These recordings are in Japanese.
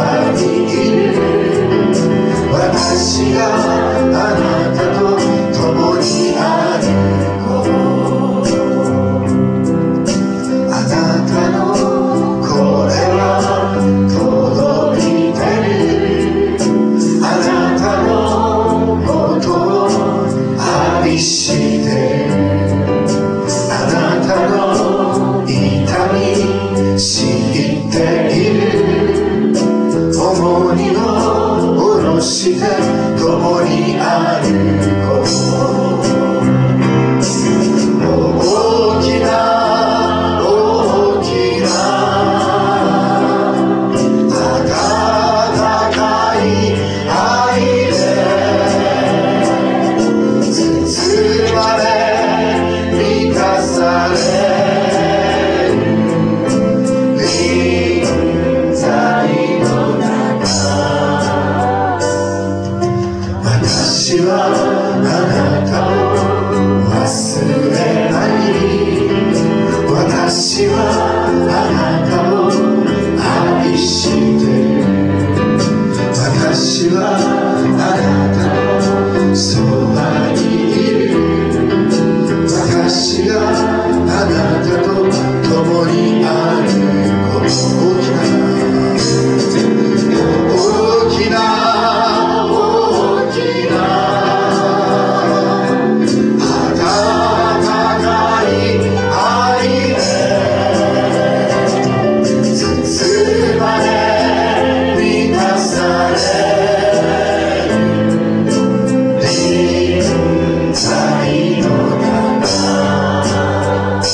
にいる。私があなたと共に歩こう。あなたの声は届いてる。あなたのことを愛してる。あなたの痛み知っている。重荷を下ろして共に歩こう。大きな大きな温かい愛で包まれ満たされる臨在の中。私はあなたを忘れない。私はあなたを愛してる。私はあなたのそばにいる。私があなたと共に歩こう。大きな大きな温かい愛で包まれ満たされる臨在の中。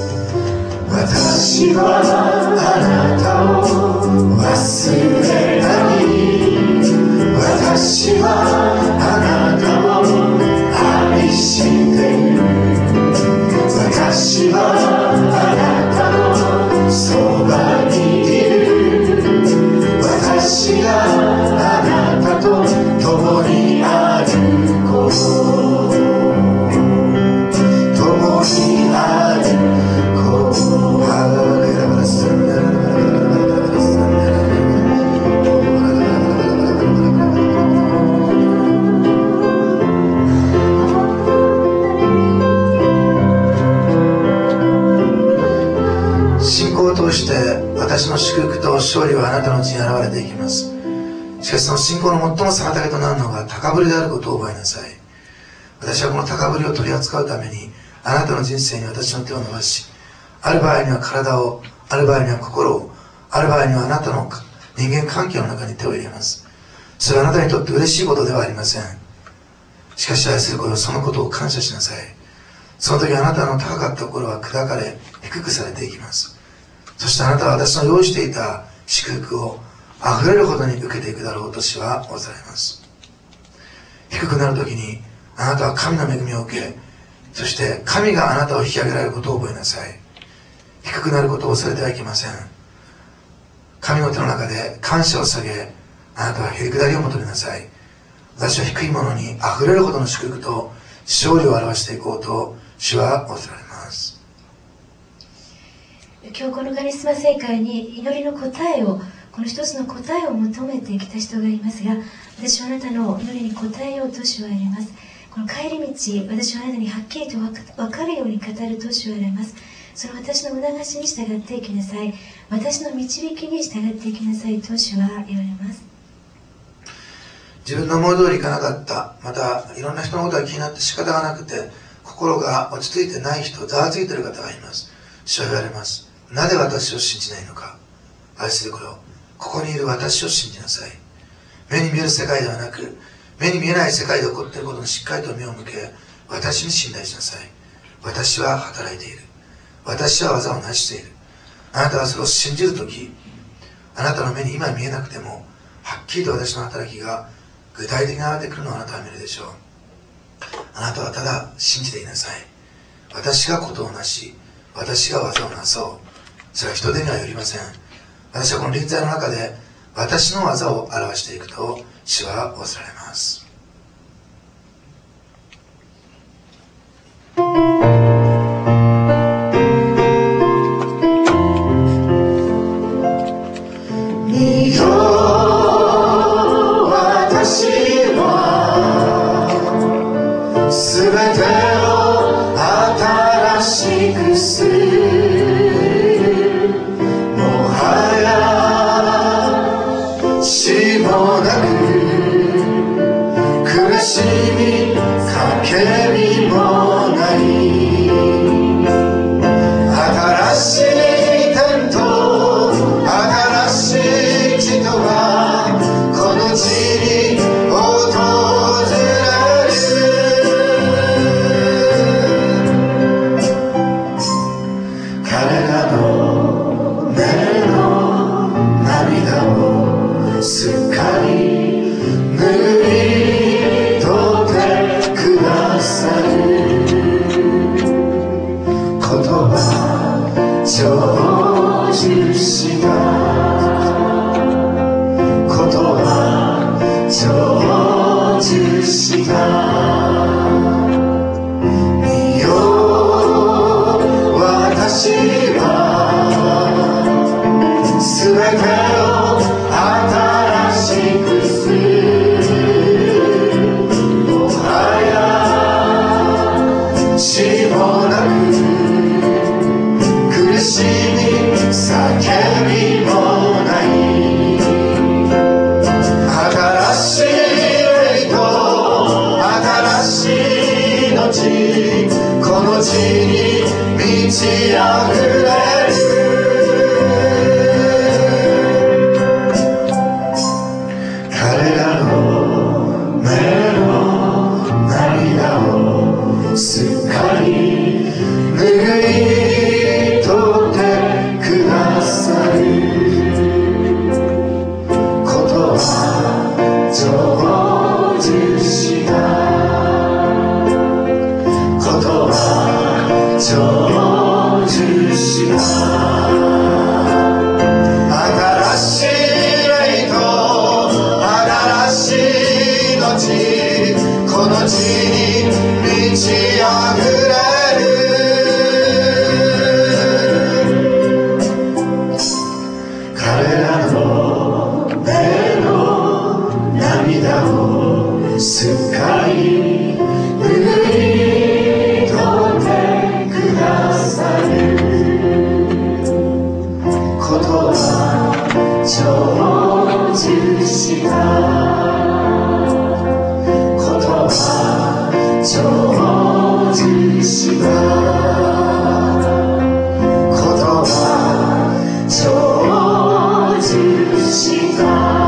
私はあなたを忘れない。私はあなたを愛している。私はあなたのそばにいる。私があなたと共に歩こう。共に歩こう。信仰を通して私の祝福と勝利はあなたのうちに現れていきます。しかしその信仰の最も妨げとなるのが高ぶりであることを覚えなさい。私はこの高ぶりを取り扱うためにあなたの人生に私の手を伸ばし、ある場合には体を、ある場合には心を、ある場合にはあなたの人間関係の中に手を入れます。それはあなたにとって嬉しいことではありません。しかし愛する子よ、そのことを感謝しなさい。その時あなたの高かった心は砕かれ低くされていきます。そしてあなたは私の用意していた祝福を溢れるほどに受けていくだろうと主はおっしゃいます。低くなる時にあなたは神の恵みを受け、そして神があなたを引き上げられることを覚えなさい。低くなることを恐れてはいけません。神の手の中で感謝を下げ、あなたはへりくだりを求めなさい。私は低いものに溢れるほどの祝福と勝利を表していこうと主はおっしゃられます。 今日このカリスマ聖会に祈りの答えを、この一つの答えを求めてきた人がいますが、私はあなたの祈りに答えようと主は言われます。この帰り道、私はあなたにはっきりと分かるように語ると主は言われます。その私の促しに従っていきなさい。私の導きに従っていきなさいと主は言われます。 自分の思い通りいかなかった、またいろんな人のことが気になって仕方がなくて心が落ち着いてない人、ざわついている方がいます。主は言われます。なぜ私を信じないのか。愛する子よ、ここにいる私を信じなさい。目に見える世界ではなく、目に見えない世界で起こっていることにしっかりと目を向け、私に信頼しなさい。私は働いている。私は技を成している。あなたはそれを信じるとき、あなたの目に今見えなくてもはっきりと私の働きが具体的に現れてくるのをあなたは見るでしょう。あなたはただ信じていなさい。私がことをなし、私が技をなそう。それは人手にはよりません。私はこの臨在の中で私の技を表していくと主はおっしゃられます。見よしもなく苦しみかけみもない新しい天と新しい地とがこの地に訪れる彼らの目の涙をすっかり拭い取ってくださる言葉成就した言葉成就した見よ私はすべてを新しくするもはや死もなく苦しみ叫びもない新しい霊と新しい命この地に満ちあふれる彼らの目の涙をすっかり拭い取ってくださることは成就したことは成就した新しい霊と新しい命この地に満ちあふれる彼らの目の涙をすっかり拭い取ってくださることは成就したことは成就したことは成就した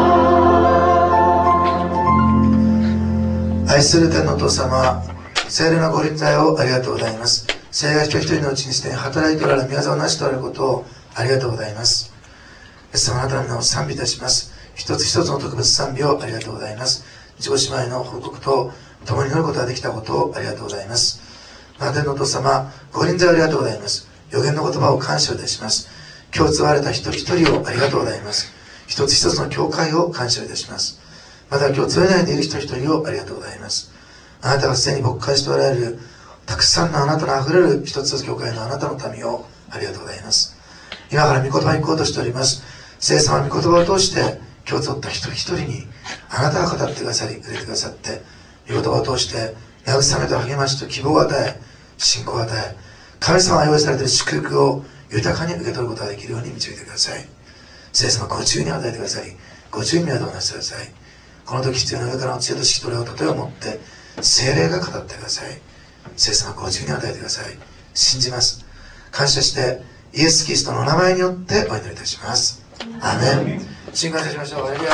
愛する天のお父様、聖霊のご臨在をありがとうございます。聖霊が一人一人のうちにして働いておられる御業をなしておられることをありがとうございます。イエス様、あなたの皆を賛美いたします。一つ一つの特別賛美をありがとうございます。自己姉妹の報告と共に祈ることができたことをありがとうございます。天のお父様、ご臨在ありがとうございます。予言の言葉を感謝いたします。今日使われた一人一人をありがとうございます。一つ一つの教会を感謝いたします。また今日連れないでいる一人一人をありがとうございます。あなたがすでに牧会しておられるたくさんのあなたのあふれる一つ教会のあなたの民をありがとうございます。今から御言葉に行こうとしております。聖様の御言葉を通して今日取った一人一人にあなたが語ってくださりくれてくださって、御言葉を通して慰めと励ましと希望を与え、信仰を与え、神様が用意されている祝福を豊かに受け取ることができるように導いてください。聖様、ご自由に与えてくださり、ご自由に与えなさいください。この時必要な上からの知恵と識と霊を例えを持って聖霊が語ってください。聖様、ご自由に与えてください。信じます。感謝してイエス・キリストのお名前によってお祈りいたします。アーメン。信感謝しましょう。ハレルヤ。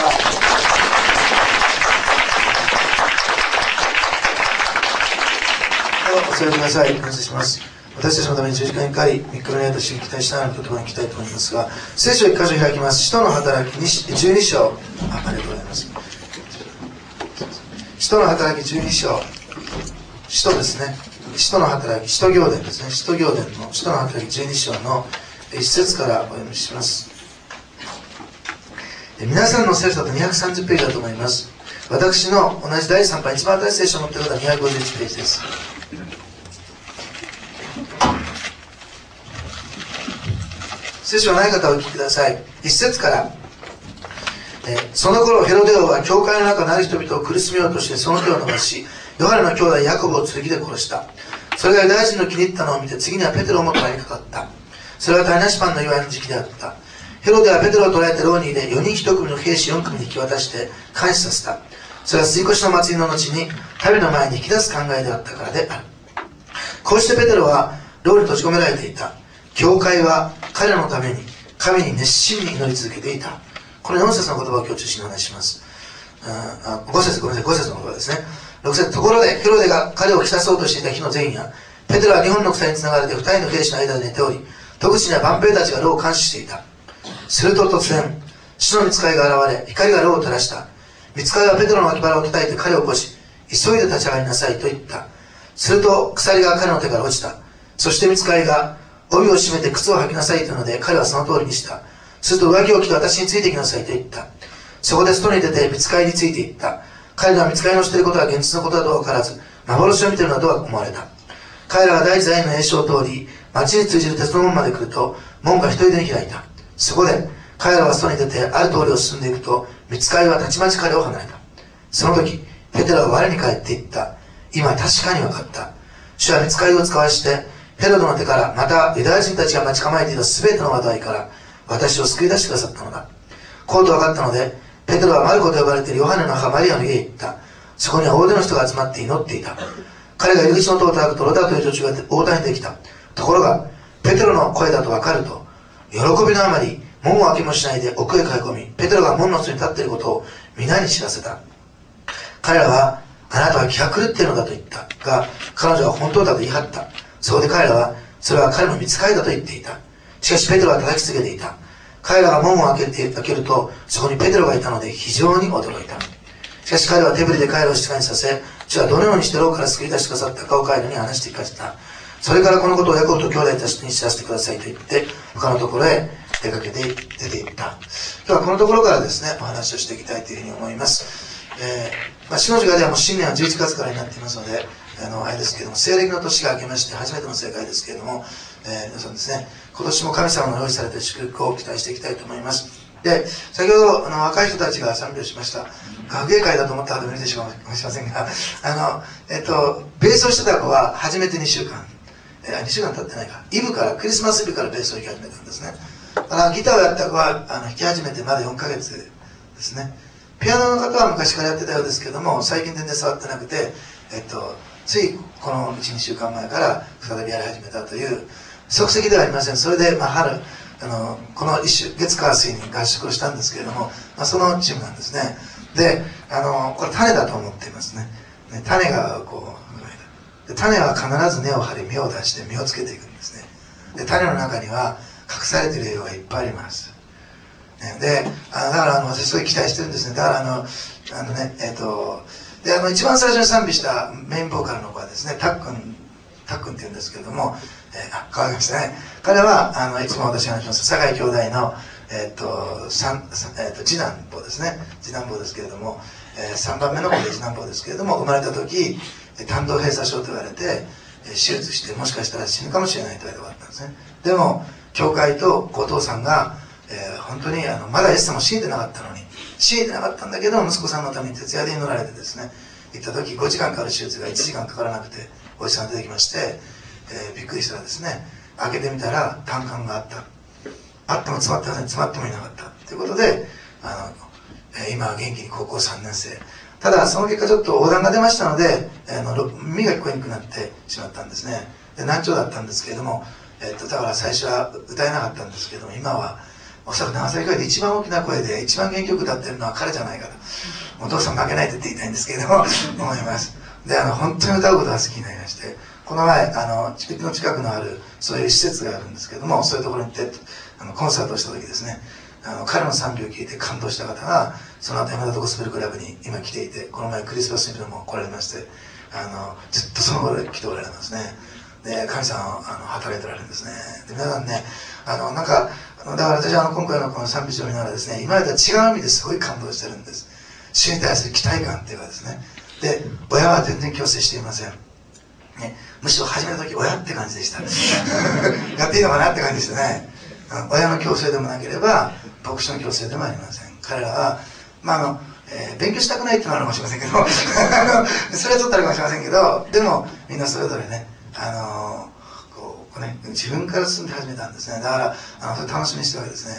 お座りください。感謝します。私たちのために十字架にかかり、3日目にあると信期待しながら言葉に行きたいと思いますが、聖書を1箇所開きます。使徒の働き12章。ありがとうございます。使徒の働き12章。使徒ですね。使徒の働き、使徒行伝ですね。使徒行伝の使徒の働き12章の1節からお読みします。皆さんの聖書だと230ページだと思います。私の同じ第3版、一番新しい聖書を持っている方は251ページです。聖書がない方はお聞きください。1節から、その頃ヘロデ王は教会の中のある人々を苦しめようとしてその手を伸ばし、ヨハネの兄弟ヤコブを剣で殺した。それがユダヤ人の気に入ったのを見て、次にはペテロをも捕らえにかかった。それは種なしパンの祝いの時期であった。 ヘロデはペテロを捕らえて牢に入れ、4人1組の兵士4組に引き渡して監視させた。それは杉越の祭りの後に民の前に引き出す考えであったからである。こうしてペテロは牢に閉じ込められていた。教会は彼らのために神に熱心に祈り続けていた。この4節の言葉を今日中心にお話しします。5節の言葉ですね。6節、ところでヘロデが彼を来たそうとしていた日の前夜、ペテロは2本の鎖につながれて2人の兵士の間で寝ており、戸口には万兵たちが牢を監視していた。すると突然、主の御使いが現れ、光が牢を照らした。御使いはペテロの脇腹を叩いて彼を起こし、急いで立ち上がりなさいと言った。すると鎖が彼の手から落ちた。そして御使いが、帯を締めて靴を履きなさいというので、彼はその通りにした。すると上着を着て私についてきなさいと言った。そこで外に出て御使いについていった。彼らは御使いのしていることは現実のことだとは分からず、幻を見ているのだとは思われた。彼らは第一座院の栄唱を通り、町に通じる鉄の門まで来ると、門が一人でに開いた。そこで、彼らは外に出て、ある通りを進んでいくと、御使いはたちまち彼を離れた。その時、ペテロは我に返っていった。今確かに分かった。主は御使いを使わして、ヘロドの手から、またユダヤ人たちが待ち構えていたすべての災いから、私を救い出してくださったのだ。こうと分かったので、ペテロはマルコと呼ばれているヨハネの母マリアの家へ行った。そこには大勢の人が集まって祈っていた。彼が入り口の戸を叩くとロダという女中が大谷にできた。ところが、ペテロの声だと分かると、喜びのあまり、門を開けもしないで奥へ駆け込み、ペテロが門の外に立っていることを皆に知らせた。彼らは、あなたは気が狂っているのだと言ったが、彼女は本当だと言い張った。そこで彼らは、それは彼の御使いだと言っていた。しかしペテロは叩き続けていた。彼らが門を開けると、そこにペテロがいたので非常に驚いた。しかし彼は手振りで彼らを静かにさせ、主はどのようにして牢から救い出してくださったかを彼らに話して聞かせた。それからこのことをヤコブと兄弟たちに知らせてくださいと言って、他のところへ出て行った。今日はこのところからですね、お話をしていきたいというふうに思います。主の時間ではもう新年は11月からになっていますので、あれですけれども、西暦の年が明けまして初めての正解ですけれども、皆さんですね、今年も神様の用意されている祝福を期待していきたいと思います。で、先ほど若い人たちが賛美をしました。学芸会だと思った方もいるでしょうかもしれませんが、ベースをしてた子は初めて2週間経ってないか、クリスマスイブからベースを弾き始めたんですね。ギターをやった子は弾き始めてまだ4ヶ月ですね。ピアノの方は昔からやってたようですけども、最近全然触ってなくて、ついこの 1,2 週間前から再びやり始めたという即席ではありません。それで、春この月火水に合宿をしたんですけれども、そのチームなんですね。で、これ種だと思っていますね。種がで種は必ず根を張り芽を出して実をつけていくんですね。で、種の中には隠されている栄養がいっぱいあります。で、だから私すごい期待してるんですね。だからで、一番最初に賛美したメインボーカルの子はですね、たっくんって言うんですけれども、変わりましたね。彼はいつも私が話します酒井兄弟の次男坊ですね。次男坊ですけれども、3番目の子で次男坊ですけれども、生まれた時胆道閉鎖症と言われて手術してもしかしたら死ぬかもしれないと言われて終わったんですね。でも教会とお父さんが、本当にまだイエス様を信じてなかったのに、信じてなかったんだけど息子さんのために徹夜で祈られてですね、行った時5時間かかる手術が1時間かからなくてお医者さん出てきまして、びっくりしたらですね、開けてみたら胆管があっても詰まってもいなかったということで、今は元気に高校3年生。ただその結果ちょっと横断が出ましたので、耳が聞こえにくくなってしまったんですね。で、難聴だったんですけれども、だから最初は歌えなかったんですけども、今はおそらく長崎会で一番大きな声で一番元気よく歌ってるのは彼じゃないかと、お父さん負けないと言って言いたいんですけれども思います。で、本当に歌うことが好きになりまして、この前筑紫の近くのあるそういう施設があるんですけれども、そういうところに行ってコンサートをした時ですね、彼の賛美を聞いて感動した方がその後山田とゴスペルクラブに今来ていて、この前クリスマスイブも来られまして、ずっとその頃来ておられますね。で、神様働いておられるんですね。で、皆さんね、だから私は今回のこの賛美詩を見ながらですね、今までとは違う意味ですごい感動してるんです。主に対する期待感っていうかですね。で、親は全然強制していません。ね、むしろ始めた時親って感じでしたやっていいのかなって感じでしたね。親の強制でもなければ牧師の強制でもありません。彼らは勉強したくないっていうのはあるかもしれませんけどそれはちょっとあるかもしれませんけど、でもみんなそれぞれね、自分から進んで始めたんですね。だからそれ楽しみにしてるわけですね。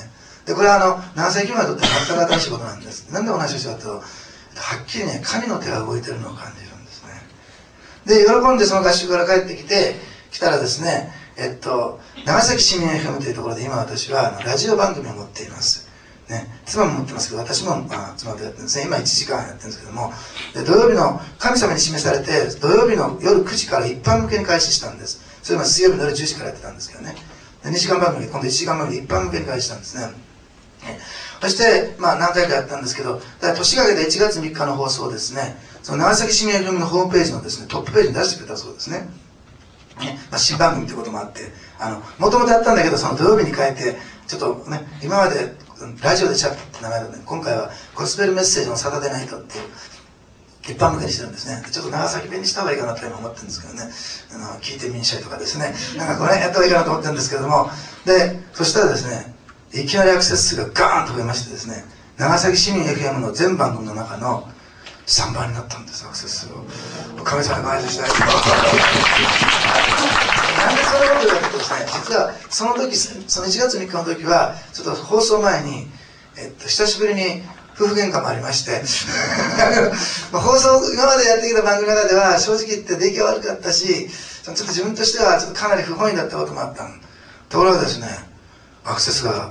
で、これは何世紀前にとって全く新しいことなんです。なんでお話をしたかというと、はっきりね、神の手が動いてるのを感じるんですね。で、喜んでその合宿から帰ってきたらですね、長崎市民 FM というところで今私はラジオ番組を持っています。ね、妻も持ってますけど、私も、妻とやってるんですね。今1時間やってるんですけども、で土曜日の神様に示されて、土曜日の夜9時から一般向けに開始したんです。それは水曜日の夜10時からやってたんですけどね。で2時間番組で、今度1時間番組で一般向けに開始したんですね。そして、何回かやったんですけど、年が明けて1月3日の放送をですね、その長崎市民 FM のホームページのですね、トップページに出してくれたそうですね。新番組ってこともあって、もともとやったんだけど、その土曜日に変えて、ちょっとね、今までラジオでチャットって名前だったね、今回はゴスペルメッセージのサタデーナイトっていう一般向けにしてるんですね。ちょっと長崎弁にした方がいいかなと今思ってるんですけどね、聞いてみんしゃいとかですね、なんかこれやった方がいいかなと思ってるんですけども、でそしたらですね、いきなりアクセス数がガーンと増えましてですね、長崎市民 FM の全番組の中の3番になったんです、アクセス数を。神様に感謝したい。なんでそんなことかというとですね、実はその時、その1月3日の時はちょっと放送前に、久しぶりに夫婦喧嘩もありまして放送今までやってきた番組の中では正直言って出来が悪かったし、ちょっと自分としてはちょっとかなり不本意だったこともあったところがですね、アクセスが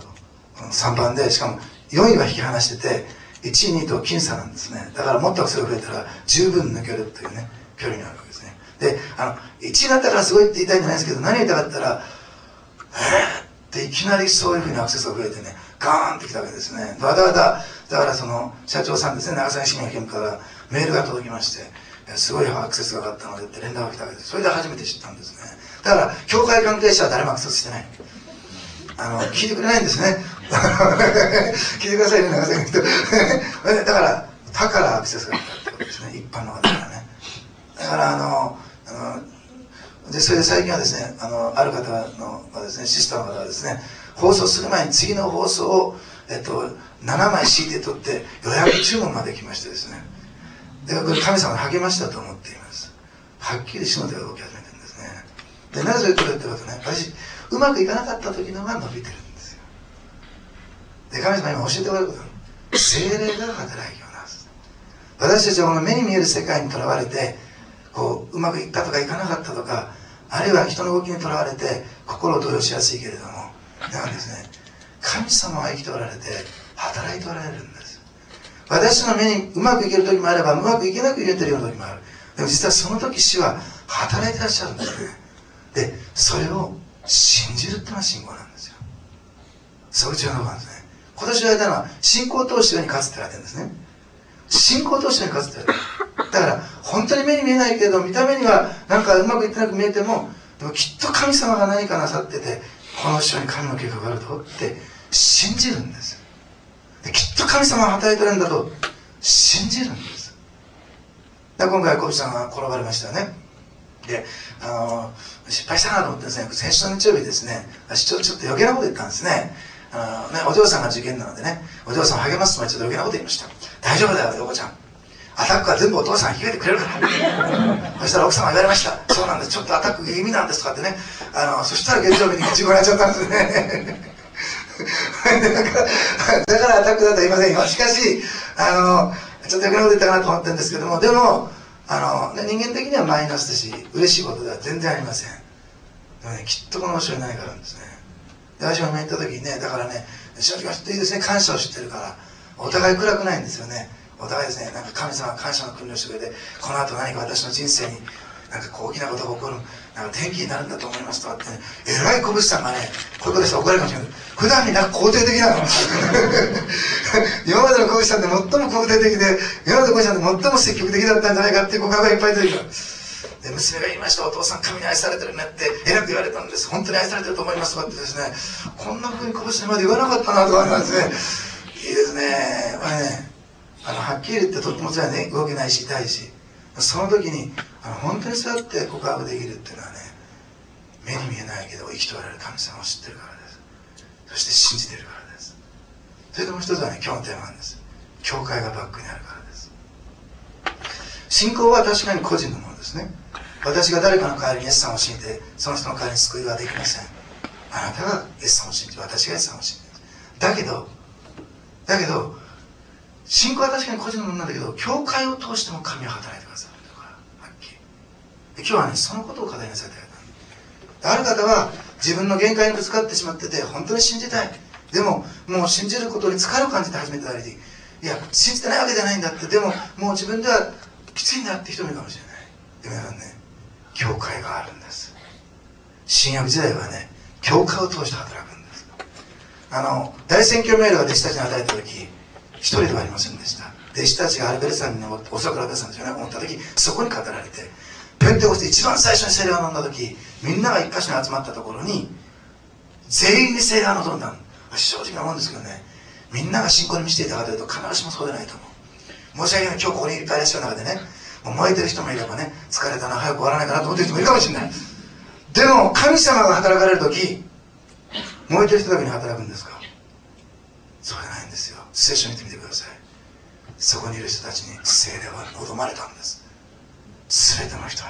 3番で、しかも4位は引き離してて、1位2位と僅差なんですね。だからもっとアクセスが増えたら十分抜けるというね、距離にあるわけですね。で、1位になったからすごいって言いたいんじゃないですけど、何言いたかったら、っていきなりそういうふうにアクセスが増えてね、ガーンってきたわけですね。わざわざ、だからその社長さんですね、長崎市民 FM からメールが届きまして、すごいアクセスが上がったのでって連絡が来たわけです。それで初めて知ったんですね。だから、教会関係者は誰もアクセスしてない。聞いてくれないんですね。聞いてくださいね、長崎の人。だからアクセスが来たってことですね、一般の方からね。だからでそれで最近はですね、ある方のですね、シスターの方がですね、放送する前に次の放送を、7枚 CD で撮って予約注文まで来ましてですね、でこれ神様に励ましたと思っています。はっきり主の手が動き始めてるんですね。でなぜそういうこと言ってるかとね、私うまくいかなかった時のが伸びてるんですよ。で神様今教えてもらうこと、聖霊が働きをなす。私たちはこの目に見える世界にとらわれて、こううまくいったとかいかなかったとか、あるいは人の動きにとらわれて心を動揺しやすいけれども、だからですね、神様は生きておられて働いておられるんです。私の目にうまくいける時もあれば、うまくいけなく言えてるような時もある。でも実はその時主は働いてらっしゃるんですね。でそれを信じるってのは信仰なんですよ。そういう違うところなんですね。今年言われたのは信仰を通してように勝つって言われてるんですね。信仰を通してように勝つって言われてる。だから本当に目に見えないけど、見た目にはなんかうまくいってなく見えても、でもきっと神様が何かなさってて、この人に神の計画があるとって信じるんです。できっと神様が働いてるんだと信じるんです。で今回小渕さんが転ばれましたよね。で失敗したなと思ってですね、先週の日曜日ですね、私ちょっと余計なこと言ったんですね。お嬢さんが受験なのでね、お嬢さんを励ますつもりでちょっと余計なこと言いました。大丈夫だよ、陽子ちゃん。アタックは全部お父さんが引き受けてくれるからそしたら奥様が言われました。そうなんです、ちょっとアタック気味なんですとかってね、そしたら月曜日に事故になっちゃったんですねだからアタックだと言いませんよ。しかしちょっと余計なこと言ったかなと思ってるんですけども、でも人間的にはマイナスだし嬉しいことでは全然ありません。でもね、きっとこの場所に何かあるんですね。で私も行った時にね、だからね、正直いいですね、感謝を知ってるからお互い暗くないんですよね。お互いですね、なんか神様が感謝の訓練をしてくれて、この後何か私の人生になんかこう大きなことが起こる、なんか転機になるんだと思いますとかってね、偉い小渕さんがね、こういうことしたら怒られるかもしれない。普段になんか肯定的なの今までの小渕さんで最も肯定的で、今までの小渕さんで最も積極的だったんじゃないかっていう告白がいっぱい出てくる。で娘が言いました、お父さん神に愛されてるねって偉く言われたんです。本当に愛されてると思いますとかってですね、こんな風に小渕さんまで言わなかったなとか思いますね。いいですね。これね、はっきり言ってとっても辛いね、動けないし痛いし、その時に本当にそうやって告白できるっていうのはね、目に見えないけど生きておられる神様を知ってるからです。そして信じてるからです。それともう一つはね、今日のテーマなんです。教会がバックにあるからです。信仰は確かに個人のものですね。私が誰かの代わりにイエスさんを信じてその人の代わりに救いはできません。あなたがイエスさんを信じ、私がイエスさんを信じます。 だけど信仰は確かに個人のものなんだけど、教会を通しても神は働いてくださるとか、はっきり。今日はね、そのことを語りなさいと言われた。ある方は自分の限界にぶつかってしまってて、本当に信じたい。でももう信じることに疲れを感じて始めたり、いや信じてないわけじゃないんだって、でももう自分ではきついんだって人もいるかもしれない。でも皆さんね、教会があるんです。新約時代はね、教会を通して働くんです。大宣教命令が弟子たちに与えた時、一人ではありませんでした。弟子たちがアルベル山に登って、おそらくアルベル山ですよね、思った時、そこに語られて、ペンテコステ一番最初に聖霊が飲んだ時、みんなが一箇所に集まったところに全員に聖霊が望んだ。正直なもんですけどね、みんなが信仰に満ちていたかというと必ずしもそうでないと思う。申し訳ない、今日ここにいっぱいいらっしゃる中でね、もう燃えてる人もいればね、疲れたな、早く終わらないかなと思ってる人もいるかもしれない。でも神様が働かれる時、燃えてる人だけに働くんですか？そうじゃないんですよ。聖書を見てみてください。そこにいる人たちに聖霊は望まれたんです。全ての人に。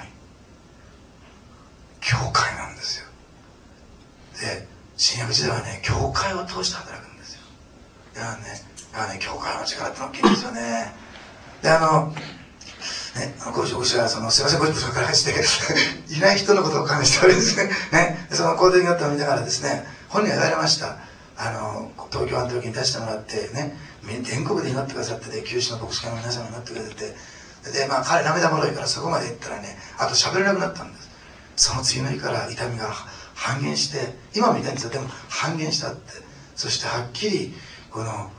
教会なんですよ。で、新約時代はね、教会を通して働くんですよ。だからね、教会の力って大きいんですよね。で、ご職者はすいません、ご職者から入っていない人のことを関してはですね、その公的学徒を見ながらですね、本人が言われました。東京アントロキに出してもらってね、全国で祈ってくださってて、九州の牧師会の皆さんが祈ってくれてて、で、彼涙もろいからそこまで行ったらね、あと喋れなくなったんです。その次の日から痛みが半減して、今も痛いんですよ、でも半減したって。そしてはっきりその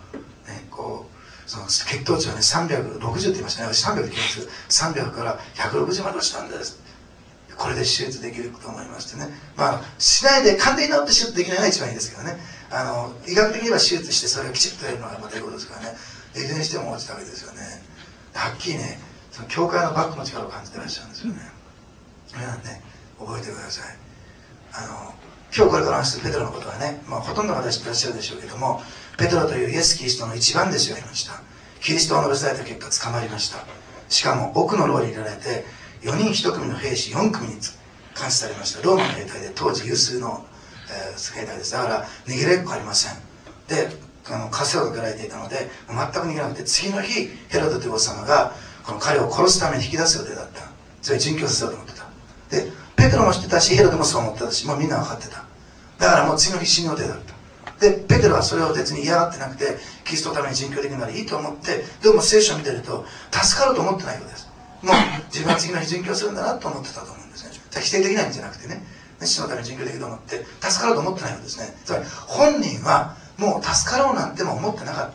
血糖値はね、360って言いましたね。私300って言いますけど、300から160まで落ちたんです。これで手術できると思いましてね。しないで完全に治って手術できないのが一番いいですけどね。医学的には手術してそれをきちっとやるのがまたいいことですからね。いずれにしても落ちたわけですよね。はっきりね、その教会のバックの力を感じてらっしゃるんですよね。皆さんね、覚えてください。今日これから話すペテロのことはね、ほとんどの方知ってらっしゃるでしょうけども、ペテロというイエス・キリストの一番弟子がいました。キリストを述べ伝えた結果捕まりました。しかも奥の牢に入れられて、4人1組の兵士4組に監視されました。ローマの兵隊で当時有数の、兵隊です。だから逃げれっこありません。で、枷をかけられていたので全く逃げなくて、次の日ヘロドという王様がこの彼を殺すために引き出す予定だった。それを殉教させようと思ってた。で、ペテロも知ってたし、ヘロドもそう思ってたし、もうみんな分かってた。だからもう次の日死ぬ予定だった。で、ペテロはそれを別に嫌がってなくて、キリストのために殉教できるならいいと思って、でも聖書を見てると助かると思ってないようです。もう自分は次の日殉教するんだなと思ってたと思うんですね。否定できないんじゃなくてね、死のために殉教できると思って助かると思ってないようですね。つまり本人はもう助かろうなんても思ってなかった。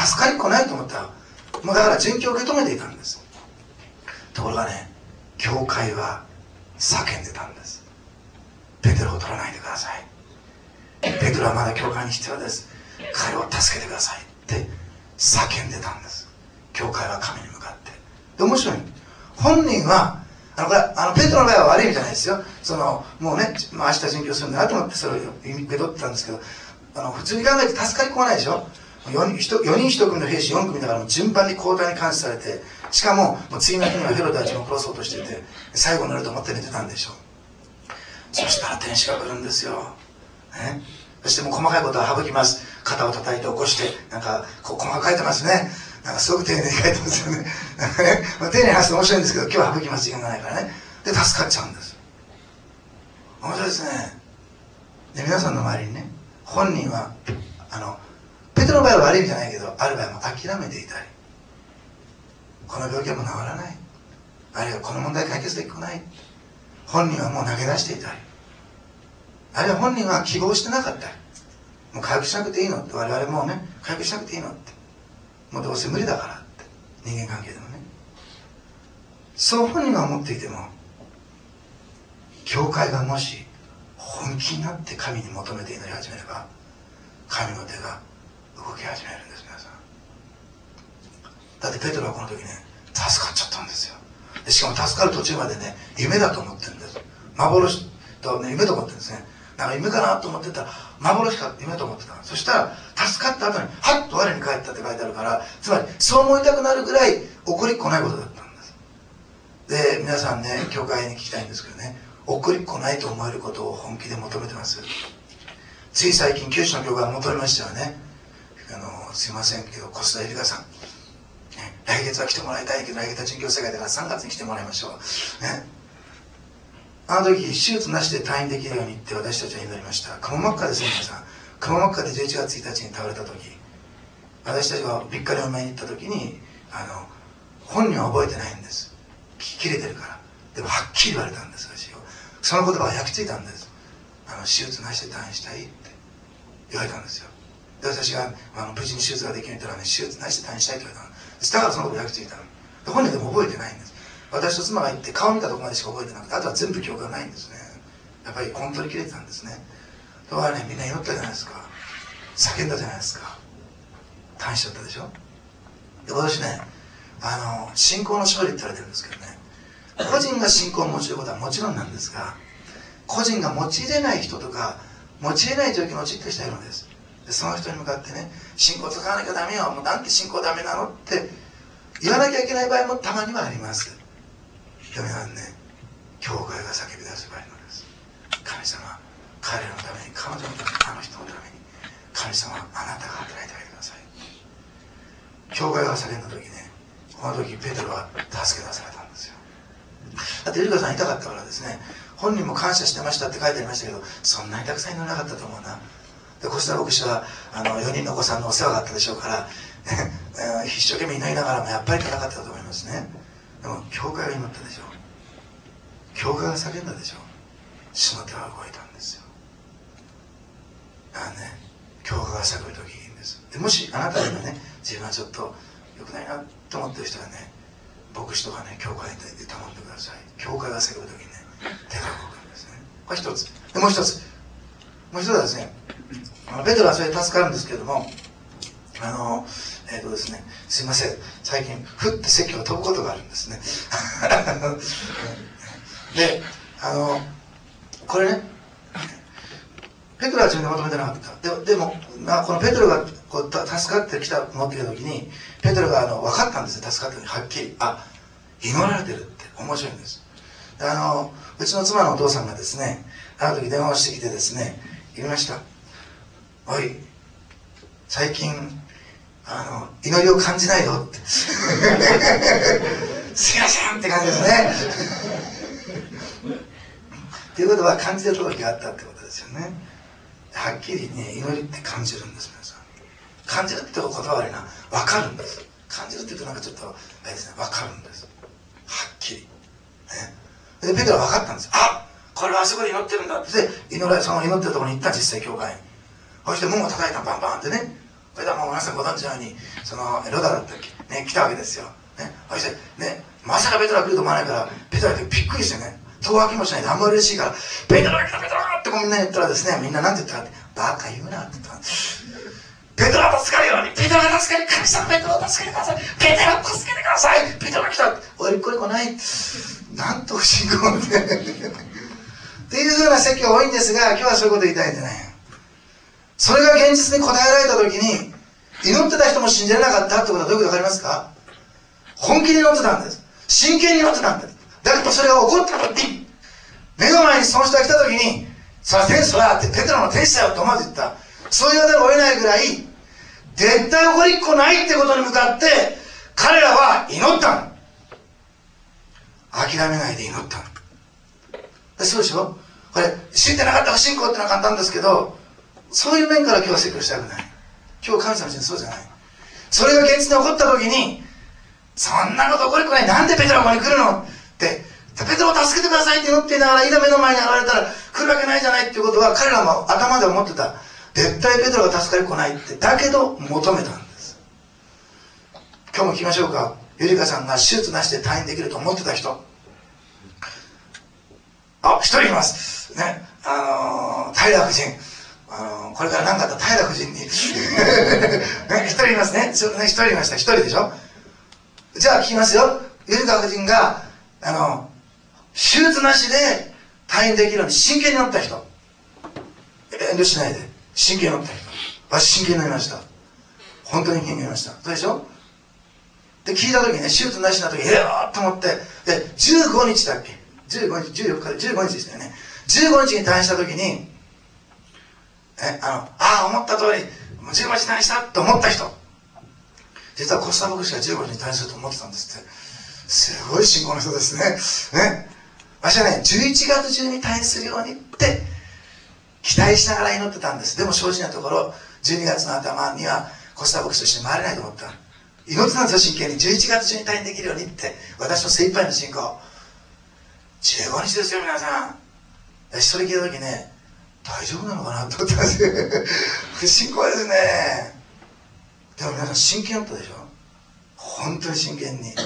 助かりっこないと思った。もうだから殉教を受け止めていたんです。ところがね、教会は叫んでたんです。ペテロを取らないでください。ペテロはまだ教会に必要です。彼を助けてくださいって叫んでたんです。教会は神に向かって。で、面白い。本人はペテロの場合は悪い意味じゃないですよ。もうね、明日殉教するんだなと思ってそれを受け取ってたんですけど、普通に考えて助かりこないでしょ。4人1組の兵士4組だからもう順番に交代に監視されて、しかも次の日にはヘロダたちも殺そうとしていて、最後になると思って寝てたんでしょう。そしたら天使が来るんですよ。ね、そしてもう細かいことは省きます。肩を叩いて起こして、こう細かく書いてますね。すごく丁寧に書いてますよね。丁寧に話すと面白いんですけど、今日は省きます。時間がないからね。で、助かっちゃうんです。面白いですね。で、皆さんの周りにね、本人はペテロの場合は悪い意味じゃないけど、ある場合も諦めていたり、この病気はもう治らない、あるいはこの問題解決できない、本人はもう投げ出していたり、あるいは本人は希望してなかったり、もう回復しなくていいのって、我々もうね、回復しなくていいのって、もうどうせ無理だからって、人間関係でもね、そう本人が思っていても、教会がもし本気になって神に求めて祈り始めれば、神の手が動き始めるんです。皆さんだってペテロはこの時ね、助かっちゃったんですよ。でしかも助かる途中までね、夢だと思ってるんです。幻とね、夢と思ってるんですね。だから夢かなと思ってたら幻か夢と思ってた。そしたら助かった後にはっと我に返ったって書いてあるから、つまりそう思いたくなるぐらい怒りっこないことだったんです。で、皆さんね、教会に聞きたいんですけどね、怒りっこないと思えることを本気で求めてます。 つい最近九州の教会が求めましたよね。すいませんけど小須田ゆりかさん、来月は来てもらいたいけど来月は巡業世界だから3月に来てもらいましょう、あの時手術なしで退院できるようにって私たちは祈りました。くも膜下ですね、皆さん。くも膜下で11月1日に倒れた時、私たちが3日でお見舞いに行った時に本人は覚えてないんです。切れてるから。でもはっきり言われたんです。私をその言葉が焼き付いたんです。手術なしで退院したいって言われたんですよ。で私が無事に手術ができるように言ったらね、手術なしで退院したいと言われたんです。だからそのこと焼き付いたの。で本人でも覚えてないんです。私と妻が行って顔見たところまでしか覚えてなくて、あとは全部記憶がないんですね。やっぱりコントロール切れてたんですね。だからね、みんな祈ったじゃないですか。叫んだじゃないですか。退院しちゃったでしょ。で今年ね、信仰の勝利って言われてるんですけどね、個人が信仰を持ちることはもちろんなんですが、個人が用いれない人とか用いない状況に陥ってる人がいるのです。でその人に向かってね、信仰使わなきゃダメよ、もうなんて信仰ダメなのって言わなきゃいけない場合もたまにはあります。でも皆さんね、教会が叫び出す場合なんです。神様、彼らのために、彼女のために、あの人のために、神様、あなたが働いてあげてください。教会が叫んだ時ね、この時ペテロは助け出されたんですよ。だってゆりかさん痛かったからですね、本人も感謝してましたって書いてありましたけど、そんなにたくさん祈らなかったと思うな。で小須田牧師は4人のお子さんのお世話があったでしょうから一生懸命祈りながらもやっぱり戦ってたと思いますね。でも教会が祈ったでしょ。教会が叫んだでしょ。主の手は動いたんですよ。だからね、教会が叫ぶ時いいんです。でもしあなたがね、自分はちょっと良くないなと思ってる人はね、牧師とかね、教会で頼んでください。教会が叫ぶ時にね、手が動くんですね。これ一つ。でもう一つはですね、ペテロはそれで助かるんですけれども、ですね、すいません、最近ふって席を飛ぶことがあるんですねでこれね、ペテロは自分で求めてなかった。でも、このペテロがこう助かってきた持ってきた時に、ペテロが分かったんですよ。助かった時にはっきり、祈られてるって面白いんです。でうちの妻のお父さんがですね、ある時電話をしてきてですね、言いました。おい、最近祈りを感じないよってすいませんって感じですねということは感じてる時があったってことですよね。はっきりね、祈りって感じるんです。皆さん感じるって言葉悪いな、分かるんです。感じるって言うとなんかちょっとあれですね、分かるんです。はっきり、ね、でペテロは分かったんです。これはあそこで祈ってるんだって。その祈ってるところに行った、実際教会に。そして門を叩いた、バンバンってね。それではもう皆さんご存知のように、そのロダだったっけね、来たわけですよ。ね、そしてね、まさかペテロが来ると思わないから、ペテロってびっくりしてね、遠巻きもしないであんまり嬉しいから、ペテロが来た、ペテロがってこうみんな言ったらですね、みんななんて言ったかって、バカ言うなって言ったんです。ペテロが助かるように、ペテロが助かる、神様ペテロを助けてください、ペテロを助けてください、ペテロが来た、おいこれ来ない、なんと不信仰でっていうふうな説教が多いんですが、今日はそういうこと言いたいんじゃない。それが現実に答えられた時に、祈ってた人も信じられなかったってことはどういうことわかりますか？本気で祈ってたんです。真剣に祈ってたんです。だけどそれが起こった時に、目の前にその人が来た時に、それは天使だって、ペテロの天使だよと思わず言った。そう言わざるを得ないぐらい、絶対起こりっこないってことに向かって、彼らは祈ったの。諦めないで祈ったの。そうでしょ？これ、信じてなかった不信仰ってのは簡単ですけど、そういう面から今日は説教したくない。今日神様の人にそうじゃない。それが現実に起こった時に、そんなこと起こりっこない。なんでペテロここに来るのって、ペテロを助けてくださいって祈っていながら、いざ目の前に現れたら来るわけないじゃないっていうことは彼らも頭で思ってた。絶対ペテロが助かりっこないって。だけど求めたんです。今日も聞きましょうか。ゆりかさんが手術なしで退院できると思ってた人。一人います。ね。平夫人。これから何かあったら平夫人に、ね、一人いますね。一人いました。一人でしょ。じゃあ聞きますよ。ゆりか夫人が、手術なしで退院できるように真剣になった人。遠慮しないで。真剣になった人。私真剣になりました。本当に真剣になりました。そうでしょ。で、聞いた時にね、手術なしな時、と思って、で、15日だっけ ?15 日、14日で15日でしたよね。15日に退院した時に、 思った通り15日何したと思った人、実はコスタ牧師が15日に退院すると思ってたんですって。すごい信仰の人ですね。私はね、11月中に退院するようにって期待しながら祈ってたんです。でも正直なところ、12月の頭にはコスタ牧師として回れないと思った。祈ってたんですよ、真剣に。11月中に退院できるようにって、私の精一杯の信仰。15日ですよ、皆さん。私それ聞いた時ね、大丈夫なのかなと思ったんですよ。不信仰ですね。でも皆さん真剣だったでしょ。本当に真剣に。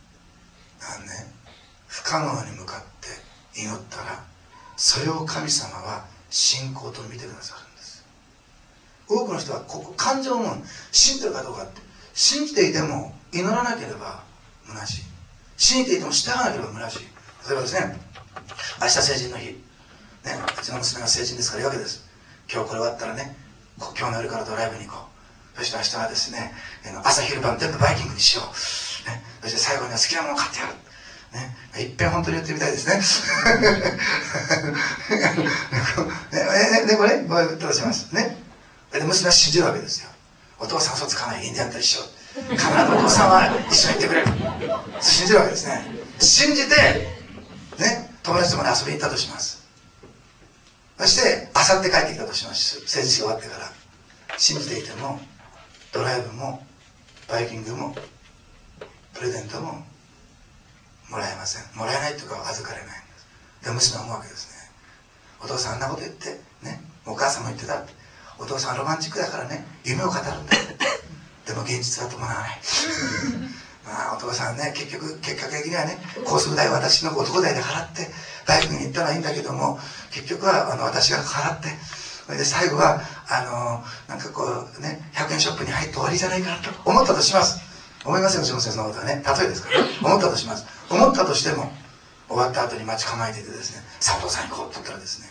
不可能に向かって祈ったら、それを神様は信仰と見てくださるんです。多くの人は感情も信じてるかどうかって、信じていても祈らなければ虚しい、信じていても従わなければ虚しい。例えばですね、明日成人の日、うちの娘が成人ですから言うわけです。今日これ終わったらね、今日の夜からドライブに行こう。そして明日はですね、朝昼晩全部バイキングにしよう、そして最後には好きなものを買ってやる、いっぺん本当に言ってみたいですね。でこれ言ったとしますね。で娘は信じるわけですよ。お父さん嘘つかない、インディアンと一緒、必ずお父さんは一緒に行ってくれる、信じるわけですね。信じて友達とも遊びに行ったとします。そしてあさって帰ってきたとします。成人式終わってから、信じていてもドライブもバイキングもプレゼントももらえません。もらえないというか預かれないんです。で娘は思うわけですね。お父さんあんなこと言ってお母さんも言ってたって、お父さんはロマンチックだから夢を語るんだでも現実は伴わないお父さん結果的には高速代を私の男代で払って大学に行ったのはいいんだけども、結局は私が払って、それで最後は100円ショップに入って終わりじゃないかなと思ったとします。思いませんよ、そのことは例えですから思ったとします。思ったとしても終わった後に待ち構えていてですね、さあお父さん行こうって言ったらですね、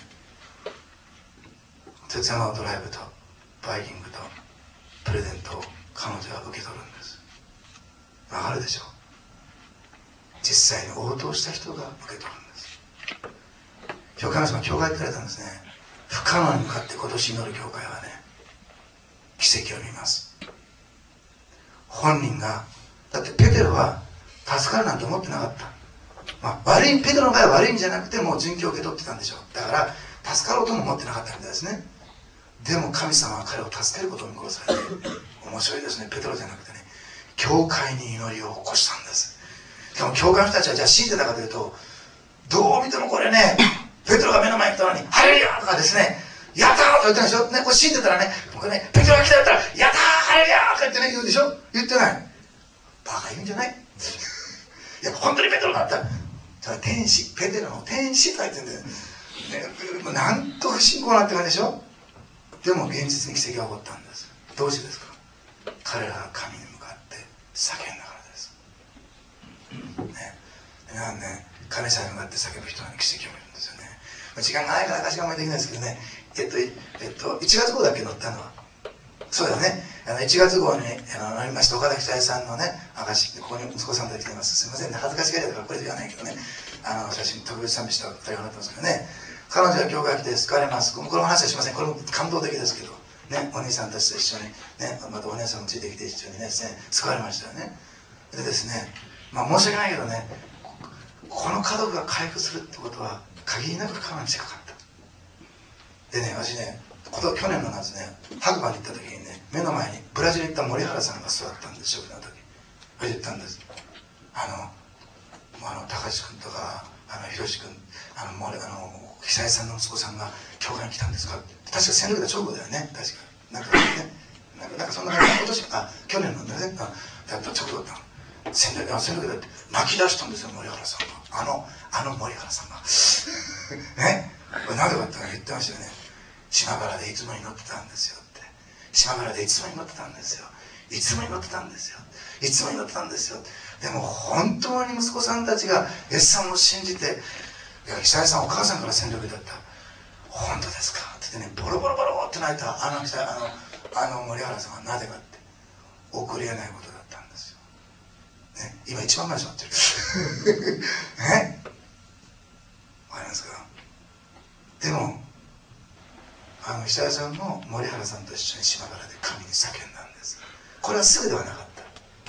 徹夜のドライブとバイキングとプレゼントを彼女は受け取るんです。わかるでしょう。実際に応答した人が受け取るんです。今日神様は教会って言われたんですね。不可能に向かって今年祈る教会は奇跡を見ます。本人が、だってペテロは助かるなんて思ってなかった。ペテロの場合は悪いんじゃなくてもう殉教を受け取ってたんでしょう。だから助かろうとも思ってなかったみたいですね。でも神様は彼を助けることを見殺されて、面白いですね。ペテロじゃなくて教会に祈りを起こしたんです。しかも教会の人たちはじゃあ信じてたかというと、どう見てもこれペテロが目の前に来たのにハレルヤとかですね、やったーとか言ってないでしょ。これ信じてたら僕ペテロが来たよったらやったーハレルヤとか言って言うでしょ。言ってない。バカ言うんじゃない。いや本当にペテロだったら、それは天使、ペテロの天使とか言ってんだよ。なんと不信仰なって感じでしょ。でも現実に奇跡が起こったんです。どうしてですか。彼らが神に向かって叫んだからです。神様に向かって叫ぶ人は奇跡を見るんですよね。時間がないから私があんまりできないですけど1月号だけ載ったのはそうだよね。1月号に載りました岡田久恵さんの証、ここに息子さんと来てます。すいません恥ずかしがりだからこれで言わないけど写真特別賛美した2人がなってますけど彼女は教会来て救われます。この話はしません。これも感動的ですけどお兄さんたちと一緒にまたお姉さんもついてきて一緒に救われましたよね。でですね、申し訳ないけどこの家族が回復するってことは限りなく神に近かった。で私去年の夏白馬に行った時に目の前にブラジルに行った森原さんが座ったんです。食事の時言ったんです。高橋君とか広志君久江さんの息子さんが教会に来たんですかって。確か洗礼だ直後だよね。確かなんかそんな感じで去年のやった直後だったの。洗礼だって泣き出したんですよ、森原さんが。森原さんがこれなぜかって言ってましたよね。島原でいつも祈ってたんですよって。島原でいつも祈ってたんですよ。いつも祈ってたんですよ。いつも祈ってたんですよ。でも本当に息子さんたちがイエスさんを信じて、久江さんお母さんから洗礼を受けたった。本当ですかって言ってボロボロボロって泣いた森原さんはなぜかって起こり得ないことだったんですよ。今一番前に座ってるわかりますか。でも久谷さんも森原さんと一緒に島原で神に叫んだんです。これはすぐではなかった。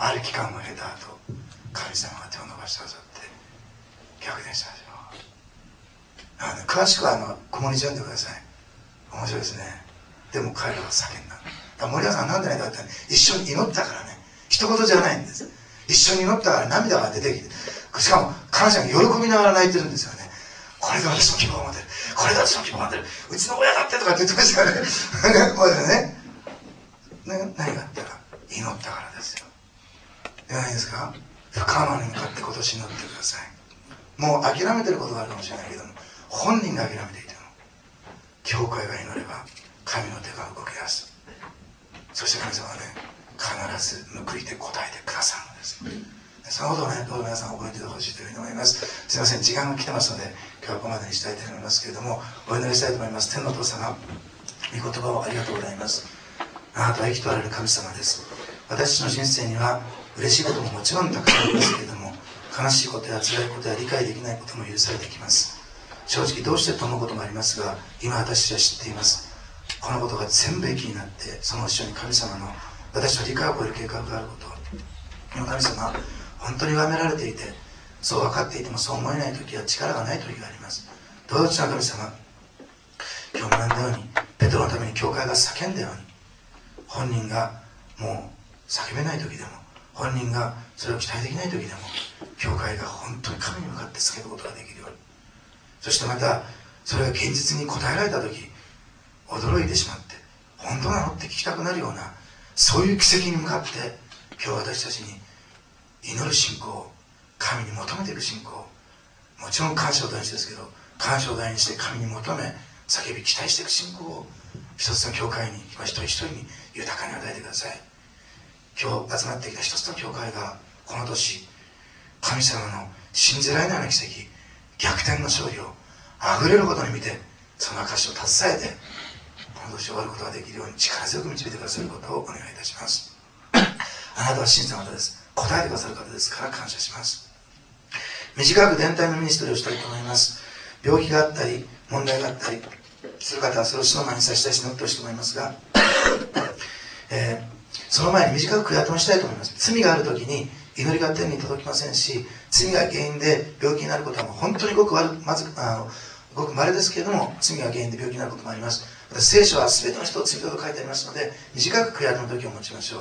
ある期間を経た後、神様が手を伸ばしてくださって逆転したでしょ。詳しくは曇り読んでください。面白いですね。でも彼らは叫んだ。森原さんなんでないかって一緒に祈ったからね。一言じゃないんです。一緒に祈ったから涙が出てきて、しかも感謝が喜びながら泣いてるんですよね。これで私の希望が出る。これで私の希望が出る。うちの親だってとかって言ってましたよね。これでね。何があったか。祈ったからですよ。じゃないですか。不可能に向かって今年祈ってください。もう諦めてることがあるかもしれないけども、本人が諦めていても、教会が祈れば神の手が動き出す。そして神様はね、必ず報いて答えてくださるのです。そのことをね、どうぞ皆さん覚えていてほしいというふうに思います。すいません、時間が来てますので、今日はここまでにしたいと思いますけれども、お祈りしたいと思います。天のお父様、御言葉をありがとうございます。あなたは生きとられる神様です。私の人生には嬉しいことももちろんたくさんありますけれども、悲しいことや辛いことや理解できないことも許されてきます。正直どうしてと思うこともありますが、今私は知っています。このことが全部益になって、その後ろに神様の私の理解を超える計画があることを、この神様、本当に歪められていて、そう分かっていてもそう思えない時や力がない時があります。どうぞ神様、今日学んだように、ペテロのために教会が叫んだように、本人がもう叫べない時でも、本人がそれを期待できない時でも、教会が本当に神に向かって叫ぶことができるように、そしてまたそれが現実に応えられた時、驚いてしまって、本当なのって聞きたくなるような、そういう奇跡に向かって今日私たちに祈る信仰を、神に求めていく信仰を、もちろん感謝を大事ですけど、感謝を大事にして神に求め叫び期待していく信仰を一つの教会に、一人一人に豊かに与えてください。今日集まってきた一つの教会がこの年、神様の信じられないような奇跡、逆転の勝利をあふれるほどに見て、その証を携えてこの年終わることができるように力強く導いてくださることをお願いいたします。あなたは信じた方です。答えてくださる方ですから感謝します。短く伝体のミニストリーをしたいと思います。病気があったり問題があったりする方はそれを主の前に差し出し祈ってほしいと思いますが、その前に短く悔やみをしたいと思います。罪がある時に祈りが天に届きませんし、罪が原因で病気になることはもう本当にごく稀ですけれども、罪が原因で病気になることもあります。聖書は全ての人を罪人と書いてありますので、短く悔やみの時を持ちましょう。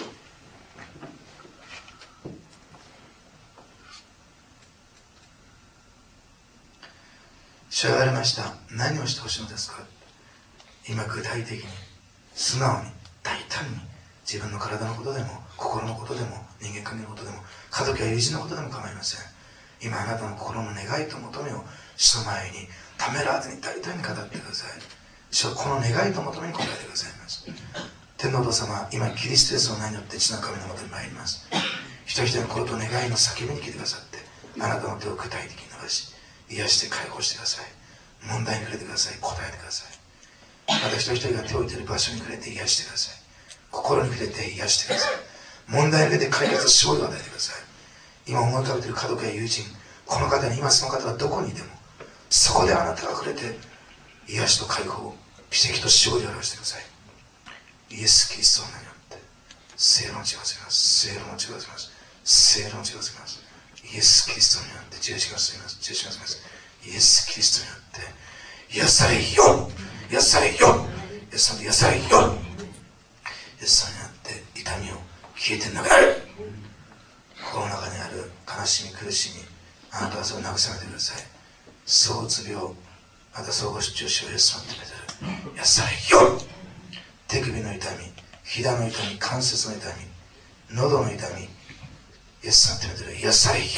主は言われました。何をしてほしいのですか。今具体的に、素直に、大胆に、自分の体のことでも、心のことでも、人間関係のことでも、家族や友人のことでも構いません。今あなたの心の願いと求めを主の前にためらわずに大胆に語ってください。主はこの願いと求めに応えてくださいます。天のお父様、今キリストイエスの名によって父の神のもとに参ります。一人一人の心と願いの叫びに来てくださって、あなたの手を具体的に伸ばし、癒して解放してください。問題に触れてください。答えてください。また一人一人が手を置いている場所に触れて癒してください。心に触れて癒してください。問題に触れて解決勝利を与えてください。今思い浮かべている家族や友人、この方に今その方がどこにいても、そこであなたが触れて癒しと解放、奇跡と勝利を表してください。イエス・キリストの名によって聖霊の血が注ぎます。聖霊の血が注ぎます。聖霊の血が注ぎます。イエス・キリストによって十字架が注ぎます。十字架が注ぎます。イエス・キリストによって癒されよ、癒されよ、イエスに癒されよ、イエスによって痛みを消えてなくなる。心の中にある悲しみ苦しみ、あなたはそれを慰めてください。躁うつ病、また総合失調症をイエスによって癒されよ。手首の痛み、膝の痛み、関節の痛み、喉の痛み、イエスによって癒されよ。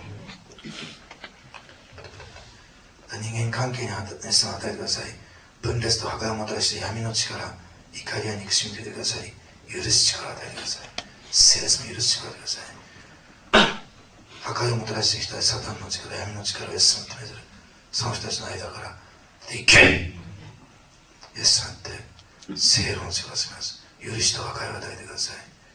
人間関係に熱を与えてください。分裂と破壊をもたらして闇の力、怒りや憎しみを入れてください。許す力を与えてください。聖霊も許す力を与えてください。破壊をもたらしてきたサタンの力、闇の力をイエスに止めてる。その人たちの間からいけ、イエスによって聖霊の力をします。許しと破壊を与えてください。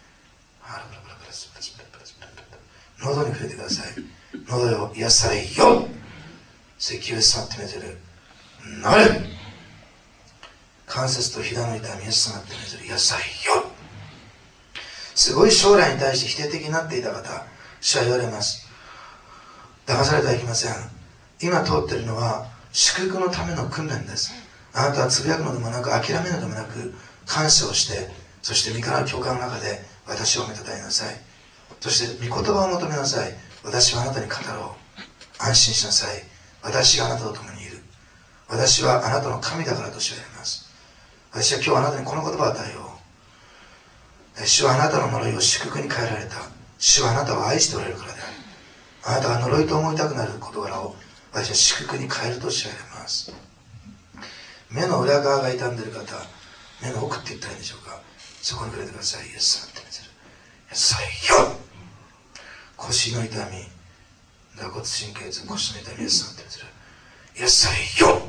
喉に触れてください。喉を癒されよ。咳をイエスに止めてる。なれ。 関節と膝の痛み、イエス様って命じる。癒さいよ。すごい将来に対して否定的になっていた方、主は言われます。騙されてはいけません。今通っているのは祝福のための訓練です。あなたはつぶやくのでもなく、諦めるのでもなく、感謝をして、そして御からの教会の中で私を褒めたたえなさい。そして御言葉を求めなさい。私はあなたに語ろう。安心しなさい。私があなたと共にいる。私はあなたの神だからと主は言います。私は今日あなたにこの言葉を与えよう。主はあなたの呪いを祝福に変えられた。主はあなたを愛しておられるからである。あなたが呪いと思いたくなる事柄を私は祝福に変えると主は言います。目の裏側が傷んでいる方、目の奥って言ったらいいんでしょうか。そこに触れてください。イエス様って見せる。イエス様よ。腰の痛み、打骨神経痛、腰の痛み、イエス様って見せる。イエス様よ。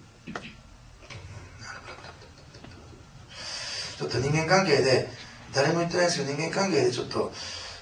ちょっと人間関係で、誰も言ってないんですけど、人間関係でちょっと、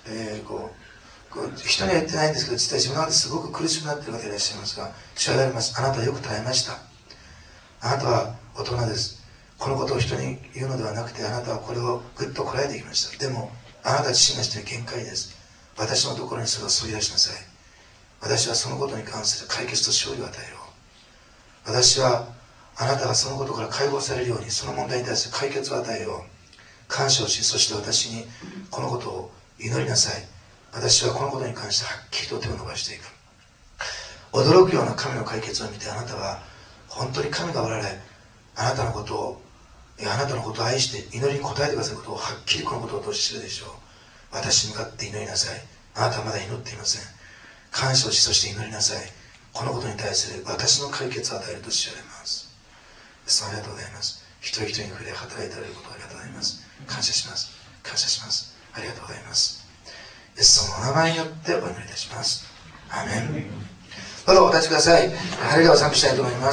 人には言ってないんですけど、実は自分の中ですごく苦しくなっている方いらっしゃいますが、主は言われます。あなたはよく耐えました。あなたは大人です。このことを人に言うのではなくて、あなたはこれをぐっとこらえていきました。でも、あなた自身がしている限界です。私のところにそれを注ぎ出しなさい。私はそのことに関する解決と勝利を与えよう。私はあなたがそのことから解放されるように、その問題に対する解決を与えよう。感謝をし、そして私にこのことを祈りなさい。私はこのことに関してはっきりと手を伸ばしていく。驚くような神の解決を見て、あなたは本当に神がおられ、あなたのことを愛して祈りに応えてくださることをはっきりこのことを通して知るでしょう。私に向かって祈りなさい。あなたはまだ祈っていません。感謝をし、そして祈りなさい。このことに対する私の解決を与えると知られます。ありがとうございます。一人一人に触れ働いていただけることをありがとうございます。感謝します。感謝します。ありがとうございます。イエス様のお名前によってお祈りいたします。アーメン。どうぞお立ちください。ハレルヤを賛美したいと思います。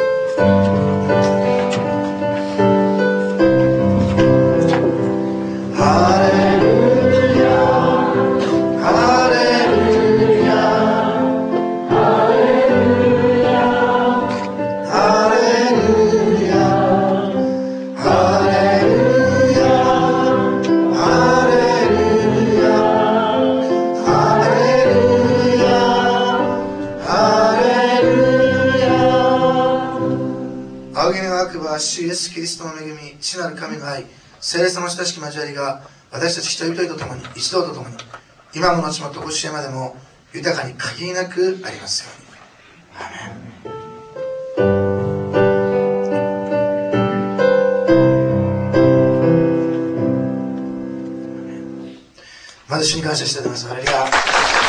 主イエスキリストの恵み、父なる神の愛、聖霊様の親しき交わりが私たち一人一人と共に、一同と共に、今も後も常しえまでも豊かに限りなくありますように。アーメン。まず主に感謝していただきます。ハレルヤ。